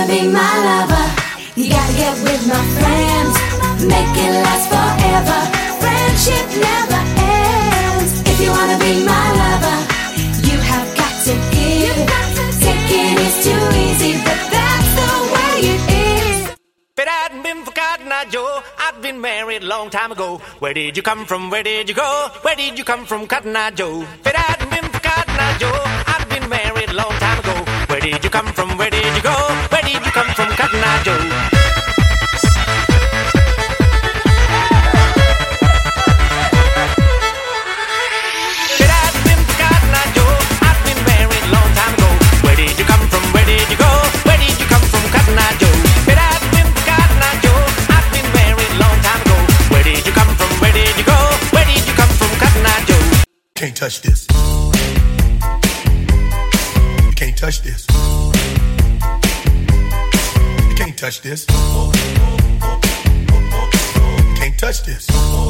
wanna be my lover, you gotta get with my friends. Make it last forever. Friendship never ends. If you wanna be my lover, you have got to give. Taking is too easy, but that's the way it is. If it hadn't been for Cotton Eye Joe, I'd been married a long time ago. Where did you come from? Where did you go? Where did you come from, Cotton Eye Joe? If it hadn't been for Cotton Eye Joe, I'd been married a long time ago. Where did you come from? Where did you go? Where did you come from, Cotton Eye Joe? Can't touch this. You can't touch this. You can't touch this. Can't touch this.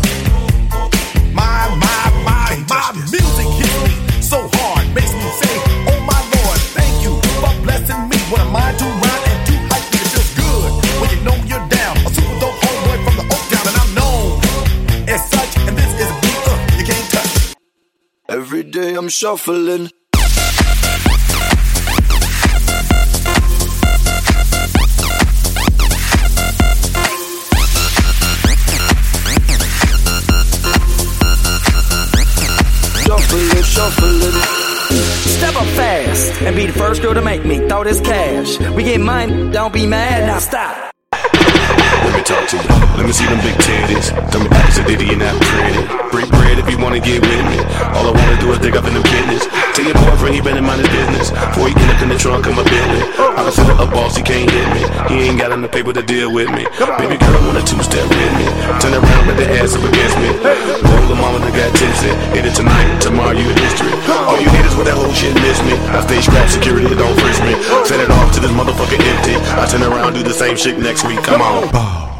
My music hits me so hard, makes me say, oh my Lord, thank you for blessing me. What am I to rhyme and do hype? It feels good when you know you're down. A super dope homeboy from the Oak Town, and I'm known as such. And this is a beat you can't touch. Every day I'm shuffling. Shuffling. Step up fast and be the first girl to make me throw this cash. We get money, don't be mad, now stop. Let me talk to you. Let me see them big titties. Tell me pass a ditty and that pretty. Break bread if you wanna get with me. All I wanna do is dig up in the business. Tell your boyfriend he better mind his business. Before he get up in the trunk of my Bentley. I consider a boss, he can't hit me. He ain't got enough paper to deal with me. Baby girl want a two-step with me. Turn around, let the ass up against me. Roll the mama that got tipsy. Hit it tonight, tomorrow you in history. All you haters with that whole shit miss me. I stay strapped, security don't frisk me. Set it off to this motherfucker empty. I turn around, do the same shit next week. Come on.